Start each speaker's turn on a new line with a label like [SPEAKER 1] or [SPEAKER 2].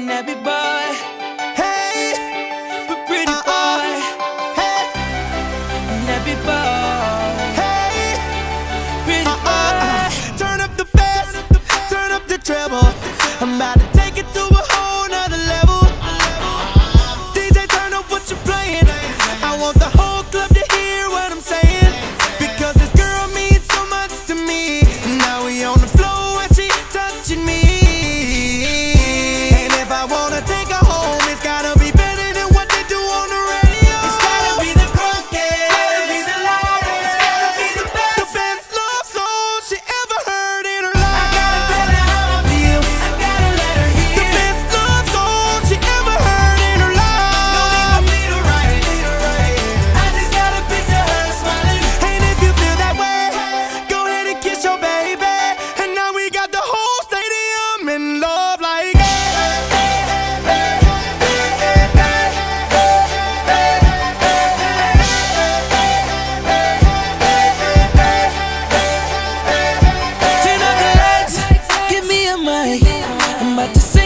[SPEAKER 1] Nappy boy, hey, but pretty boy, hey, Nappy boy, hey, pretty boy.
[SPEAKER 2] Turn up the bass, turn up the treble. I'm about to take it to a whole nother level. DJ, turn up what you're playing. I want the whole club to hear what I'm saying, because this girl means so much to me. Now we on the floor and she touching me. And if I wanna take her home, it's gotta be better than what they do on the radio.
[SPEAKER 1] It's gotta be the crunkiest, gotta be the loudest, gotta be the best.
[SPEAKER 2] The best love song she ever heard in her life.
[SPEAKER 1] I gotta tell her how I feel, I gotta let her hear.
[SPEAKER 2] The best love song she ever heard in her life.
[SPEAKER 1] No need for me to write it, I just gotta picture her smiling.
[SPEAKER 2] And if you feel that way, go ahead and kiss your baby. And now we got the whole stadium in love like
[SPEAKER 1] Turn up the lights, give me a mic. I'm about to sing